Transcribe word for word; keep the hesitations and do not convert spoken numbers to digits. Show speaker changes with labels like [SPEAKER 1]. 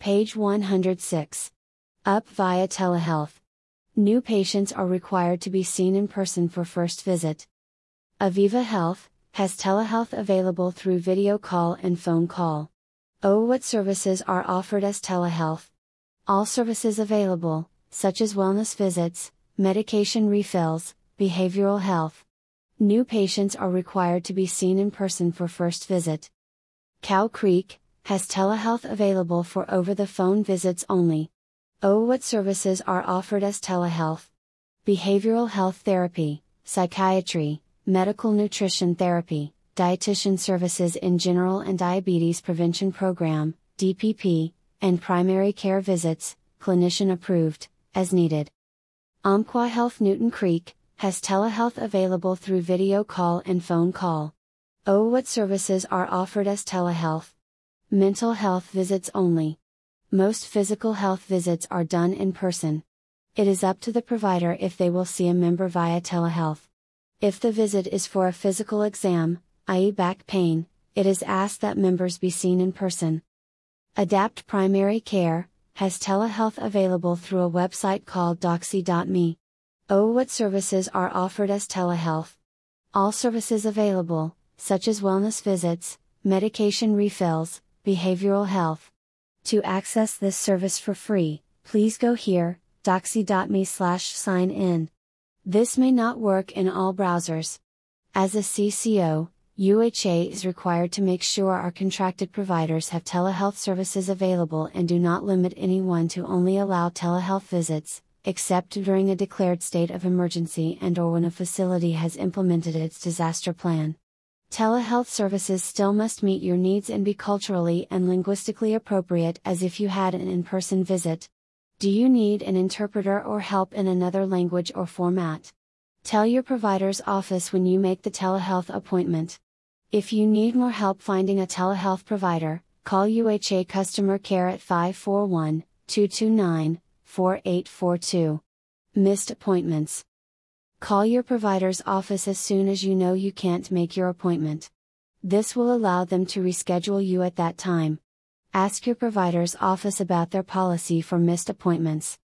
[SPEAKER 1] Page one hundred six. Up via telehealth. New patients are required to be seen in person for first visit. Aviva Health has telehealth available through video call and phone call. Oh, what services are offered as telehealth? All services available, such as wellness visits, medication refills, behavioral health. New patients are required to be seen in person for first visit. Cow Creek has telehealth available for over-the-phone visits only. Oh, what services are offered as telehealth? Behavioral health therapy, psychiatry, medical nutrition therapy, dietitian services in general and diabetes prevention program, D P P, and primary care visits, clinician approved, as needed. Umpqua Health Newton Creek has telehealth available through video call and phone call. Oh, what services are offered as telehealth? Mental health visits only. Most physical health visits are done in person. It is up to the provider if they will see a member via telehealth. If the visit is for a physical exam, that is back pain, it is asked that members be seen in person. Adapt Primary Care has telehealth available through a website called doxy dot me. Oh, what services are offered as telehealth? All services available, such as wellness visits, medication refills, behavioral health. To access this service for free, please go here, doxy dot me slash sign in. This may not work in all browsers. As a C C O, U H A is required to make sure our contracted providers have telehealth services available and do not limit anyone to only allow telehealth visits, except during a declared state of emergency and or when a facility has implemented its disaster plan. Telehealth services still must meet your needs and be culturally and linguistically appropriate as if you had an in-person visit. Do you need an interpreter or help in another language or format? Tell your provider's office when you make the telehealth appointment. If you need more help finding a telehealth provider, call U H A customer care at five four one, two two nine, four eight four two. Missed appointments. Call your provider's office as soon as you know you can't make your appointment. This will allow them to reschedule you at that time. Ask your provider's office about their policy for missed appointments.